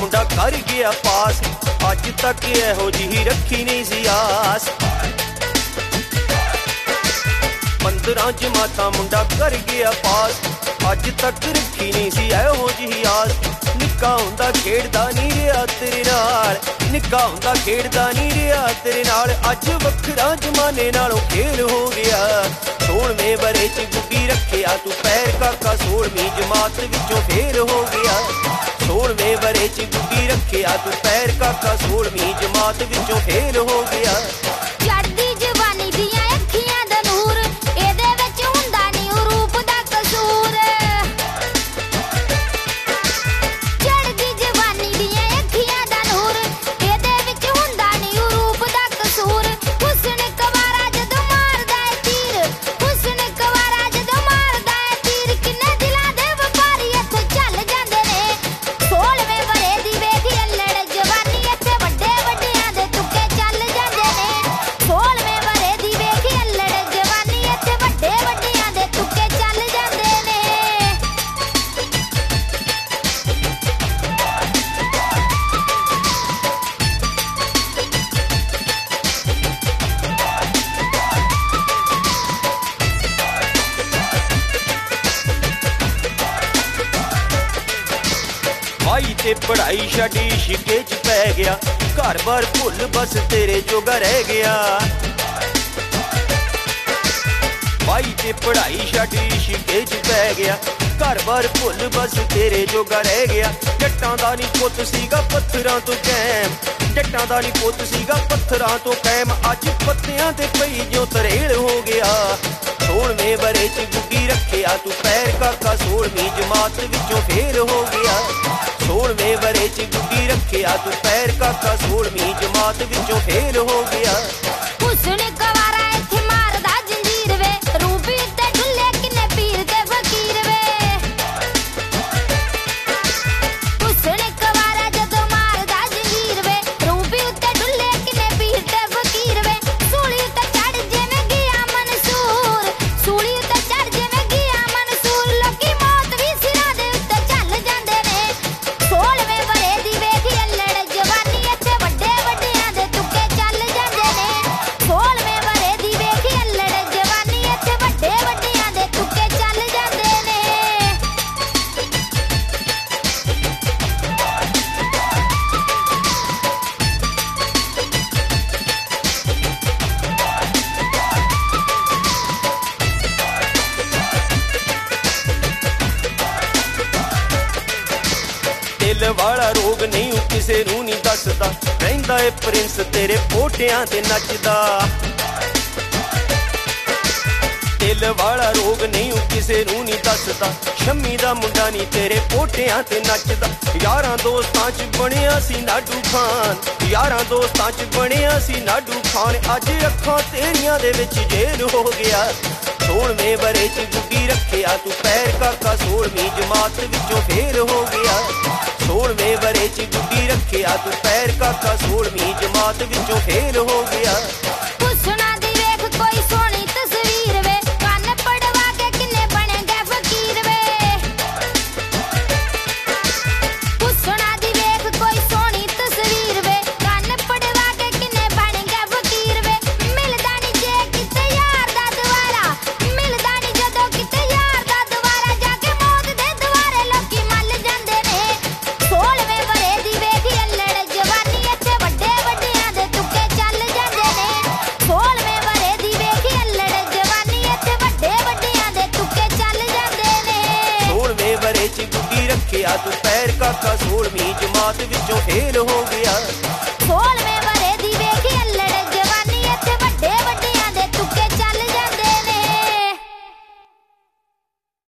मुंडा कर गया पास, अज तक इहो जी रखी नहीं सी आस। 15 जमातां मुंडा कर गया पास, अज तक रखी नहीं सी इहो जी आस। निक्का हुंदा खेड़दा नहीं रहा तेरे नाल, निक्का हुंदा खेड़दा नहीं रहा तेरे नाल, अज वखरा जमाने नालों खेल हो गया। 16वें बरे च गुड्डी रखिया तू पैर काका, 16वीं जमात विचों फेल हो गया। 16वें बरे च गुड्डी रखिया तू पैर काका, 16वीं जमात विचों फेल हो गया। चढ़दी जवानी दियां अखियां दा नूर, एदे विच हुंदा नहीं ओ रूप दा कसूर। चढ़दी जवानी दियां अखियां दा नूर, एदे विच हुंदा नहीं ओ रूप दा कसूर। हुस्न कवारा जदों मारदा है तीर, हुस्न कवारा जदों मारदा है तीर, किन्ने दिलां दे वपारी इत्थे चल जांदे ने। 16वें बरे दी वेख अल्लड़ जवानी, इत्थे वड्डे वड्डियां दे तुक्के चल जांदे ने। 16वें बरे दी वेख अल्लड़ जवानी, इत्थे वड्डे वड्डियां दे तुक्के चल जांदे ने। आई ते पढ़ाई छड्डी शिके च पै गया, घर बार भुल बस तेरे जोगा रह गया। भाई ते पढ़ाई छड्डी शिके च पै गया, घर बार भुल बस तेरे जोगा रह गया। जट्टां दा नी पुत्त सीगा पत्थरां तो कैम, जट्टां दा नी पुत्त सीगा पत्थरां तो कैम, अज पत्तियां ते पई जो तरेल हो गया। 16वें बरे च गुड्डी रखिया तू पैर काका, 16वीं जमात विचों फेल हो गया। 16वें बरे च गुड्डी रखिया तू पैर काका, 16वीं जमात विचों फेल हो गया। हुस्न कवारा इत्थे मारदा जंजीर वे, रूप उत्ते ढुल्ले किन्ने पीर ते फकीर वे। हुस्न कवारा जदों मारदा जंजीर वे, रूप उत्ते ढुल्ले किन्ने पीर ते फकीर वे। सूली उत्ते चढ़ जिवें गया मंसूर, सूली उत्ते चढ़ जिवें गया मंसूर, लोकी मौत भी सिरां दे उत्ते चल जांदे ने। 16वें बरे दी वेख अल्लड़ जवानी, इत्थे वड्डे वड्डियां दे तुक्के चल जांदे ने। 16वें बरे दी वेख अल्लड़ जवानी, इत्थे वड्डे वड्डियां दे तुक्के चल जांदे ने। दिल वाला रोग नहीं ओ किसे नूं नहीं दसदा, रहिंदा ए प्रिंस तेरे पोटियां ते नचदा। दिल वाला रोग नहीं ओ किसे नूं नहीं दसदा, शम्मी दा मुंडा नहीं तेरे पोटियां ते नचदा। यारां दोस्तां च बणिया सी नाडू खान, यारां दोस्तां च बणिया सी नाडू खान, अज अखां तेरियां दे विच जेल हो गया। 16वें बरे च गुड्डी रखिया तू पैर काका, 16वीं जमात विचों फेल हो गया। 16वें बरे च गुड्डी रखिया तू पैर काका, 16वीं जमात विचों फेल हो गया। हुस्ना दी वेख कोई सोहनी तस्वीर वे, कन्न पड़वा के किन्ने बने गए फकीर वे। हुस्ना दी वेख कोई सोहनी तस्वीर वे, कन्न पड़वा के किन्ने बने गए फकीर वे। मिलदा नी जे किते यार दा दुआरा, मिलदा नी जदों किते यार दा दुआरा, जाके मौत दे दुआरे लोकी मल जांदे ने। 16वें बरे दी वेख अल्लड़ जवानी, इत्थे वड्डे वड्डियां दे तुक्के चल जांदे ने। 16वें बरे दी वेख अल्लड़ जवानी, इत्थे वड्डे वड्डियां दे तुक्के चल जांदे ने। 16वें बरे च गुड्डी रखिया तू पैर काका, 16वीं जमात विचों फेल हो